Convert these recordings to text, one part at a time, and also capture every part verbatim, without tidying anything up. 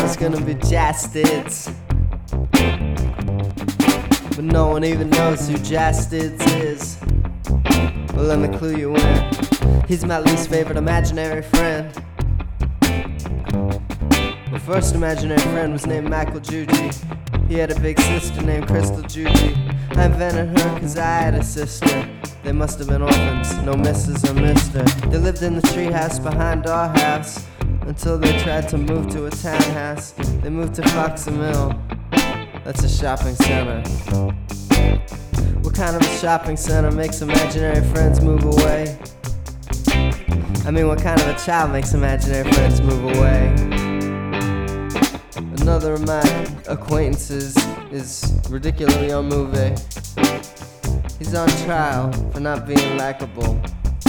there's gonna be Jastids, but no one even knows who Jastids is. Well, let me clue you in. He's my least favorite imaginary friend. My first imaginary friend was named Michael Juji. He had a big sister named Crystal Juji. I invented her cause I had a sister. They must have been orphans, no missus or mister. They lived in the treehouse behind our house until they tried to move to a townhouse. They moved to Foxy Mill. That's a shopping center. What kind of a shopping center makes imaginary friends move away? I mean, what kind of a child makes imaginary friends move away? Another of my acquaintances is ridiculously on movie. He's on trial for not being likable.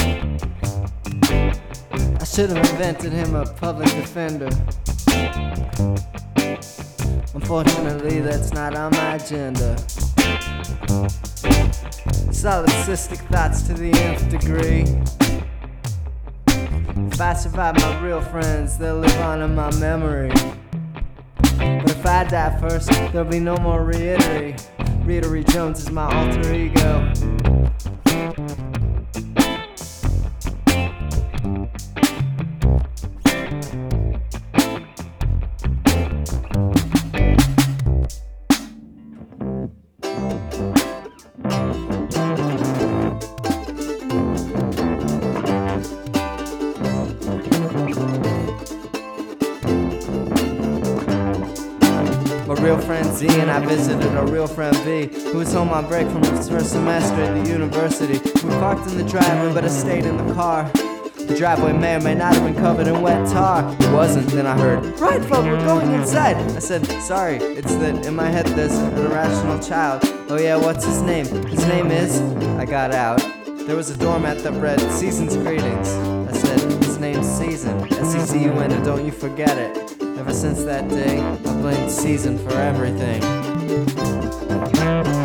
I should have invented him a public defender. Unfortunately, that's not on my agenda. Solipsistic thoughts to the nth degree. If I survive my real friends, they'll live on in my memory. But if I die first, there'll be no more Reitery. Reitery Jones is my alter ego. My real friend Z and I visited our real friend V, who was home on break from his first semester at the university. We parked in the driveway, but I stayed in the car. The driveway may or may not have been covered in wet tar. It wasn't. Then I heard, "Right, Flo, we're going inside." I said, "Sorry, it's that in my head there's an irrational child." "Oh yeah, what's his name?" "His name is..." I got out. There was a doormat that read, "Season's greetings." I said, "His name's Season. S E Z U N, and don't you forget it." Ever since that day, I blamed Season for everything.